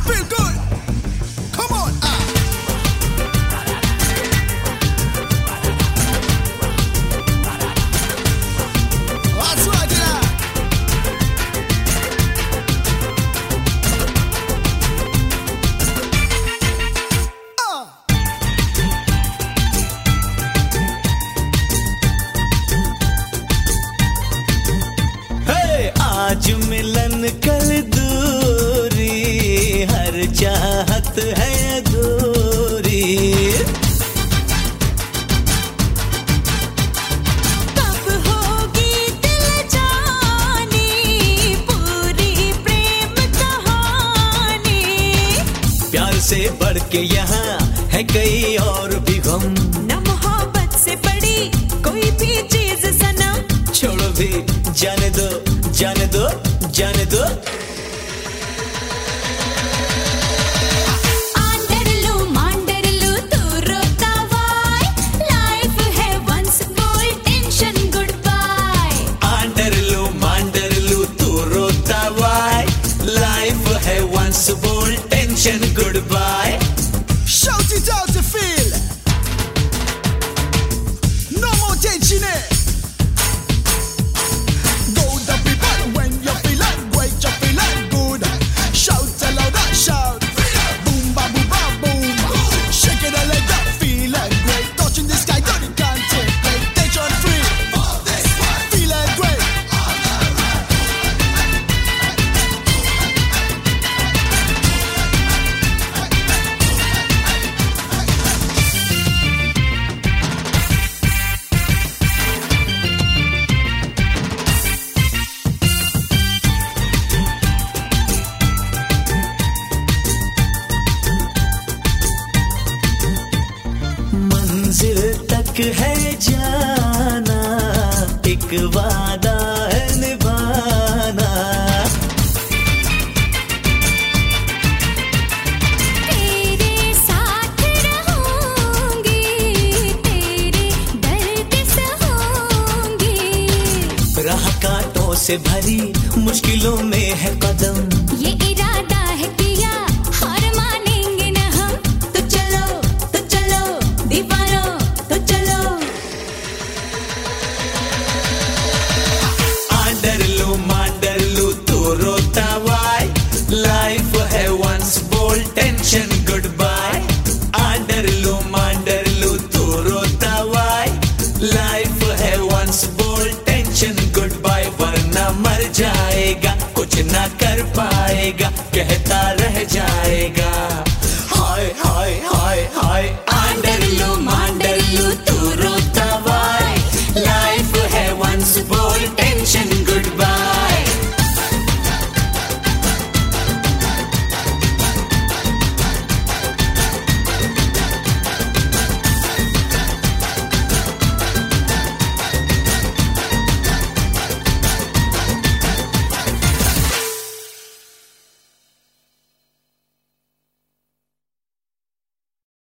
Feel good. Come on. That's right, yeah. आज मिलन कल दूरी, हर चाहत है अधूरी। कब होगी दिल जानी, पूरी प्रेम कहानी। प्यार से बढ़ के यहाँ है कई और भी गम, न मोहब्बत से बड़ी कोई भी चीज सनम। छोड़ो भी जाने दो, जाने दो, जाने दो। मांडरलू तू रोता वाई, लाइफ है वंस बोल टेंशन गुड बाय। मांडरलू तू रोता वाई, लाइफ है वंस बोल tension goodbye. Shout it out to feel. No more tension. Go the people when you're feeling great, you're feeling good. Shout aloud, shout. Boom, ba, boom, ba, boom. Shake it a leg up, feeling great. Touching the sky, don't you can't take it. Tension free. Feeling great. मंजिल तक है जाना, एक वादा है निभाना। तेरे साथ रहूंगी, तेरे दर्द सहूंगी। राह कांटों से भरी मुश्किलों में है कदम, ये इरादा है किया, हार मानेंगे न हम। तो चलो दीवारों तो चलो। मांडरलू तू रोता वाई, लाइफ है वंस बोल टेंशन गुड बाय। मांडरलू तू रोता वाई, लाइफ है वंस बोल टेंशन गुड बाय। वरना मर जाएगा, कुछ ना कर पाएगा, कहता रह जाएगा। हाय हाय हाय हाय, आंडरलू